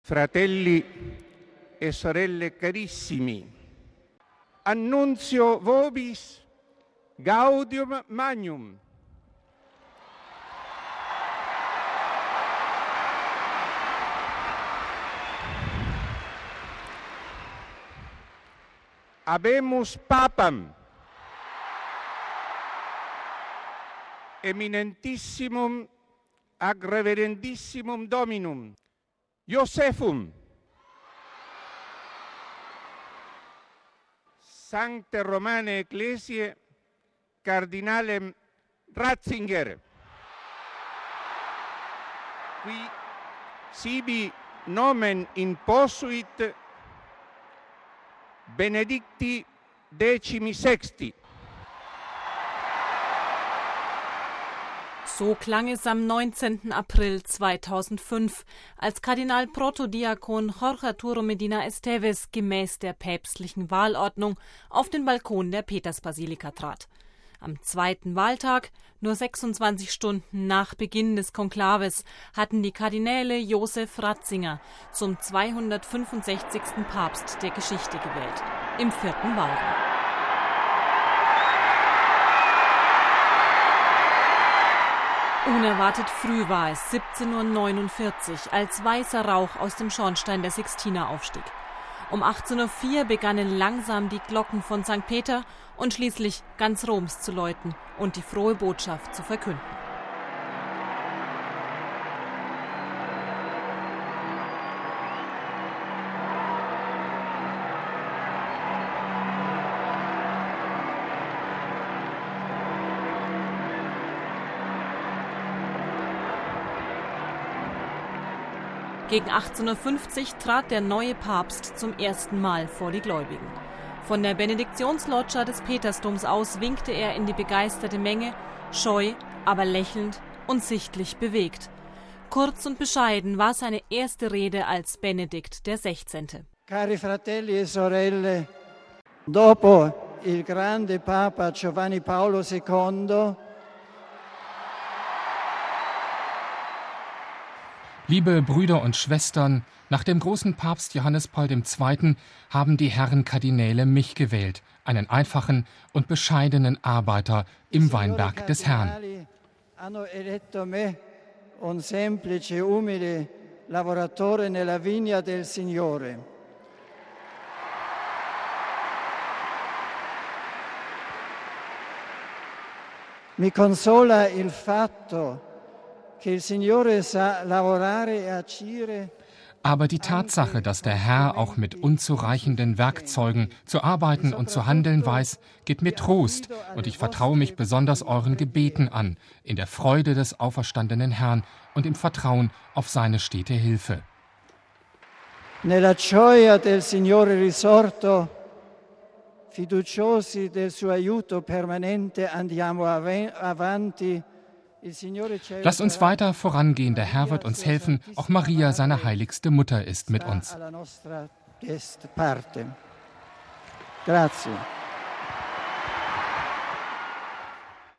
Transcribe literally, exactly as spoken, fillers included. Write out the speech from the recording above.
Fratelli e sorelle carissimi, annunzio vobis Gaudium Magnum. Habemus Papam, eminentissimum ac reverendissimum Dominum Josephum, Sancte Romane Ecclesiae Cardinalem Ratzinger, qui sibi nomen imposuit Benedicti decimi sexti. So klang es am neunzehnten April zweitausendfünf, als Kardinal Protodiakon Jorge Arturo Medina Esteves gemäß der päpstlichen Wahlordnung auf den Balkon der Petersbasilika trat. Am zweiten Wahltag, nur sechsundzwanzig Stunden nach Beginn des Konklaves, hatten die Kardinäle Joseph Ratzinger zum zweihundertfünfundsechzigsten Papst der Geschichte gewählt, im vierten Wahlgang. Unerwartet früh war es, siebzehn Uhr neunundvierzig, als weißer Rauch aus dem Schornstein der Sixtina aufstieg. Um achtzehn Uhr vier begannen langsam die Glocken von Sankt Peter und schließlich ganz Roms zu läuten und die frohe Botschaft zu verkünden. Gegen achtzehn Uhr fünfzig trat der neue Papst zum ersten Mal vor die Gläubigen. Von der Benediktionsloggia des Petersdoms aus winkte er in die begeisterte Menge, scheu, aber lächelnd und sichtlich bewegt. Kurz und bescheiden war seine erste Rede als Benedikt der Sechzehnte. Cari fratelli e sorelle, dopo il grande Papa Giovanni Paolo secondo, Liebe Brüder und Schwestern, nach dem großen Papst Johannes Paul der Zweite. haben die Herren Kardinäle mich gewählt, einen einfachen und bescheidenen Arbeiter im Weinberg des Herrn. Hanno eletto me, un semplice, umile lavoratore nella vigna del Signore. Mi consola il fatto che il Signore sa lavorare e agire. Aber die Tatsache, dass der Herr auch mit unzureichenden Werkzeugen zu arbeiten und zu handeln weiß, gibt mir Trost, und ich vertraue mich besonders euren Gebeten an, in der Freude des auferstandenen Herrn und im Vertrauen auf seine stete Hilfe. Nella gioia del Signore risorto, fiduciosi del suo aiuto permanente, andiamo avanti. Lasst uns weiter vorangehen, der Herr wird uns helfen, auch Maria, seine heiligste Mutter, ist mit uns. Grazie.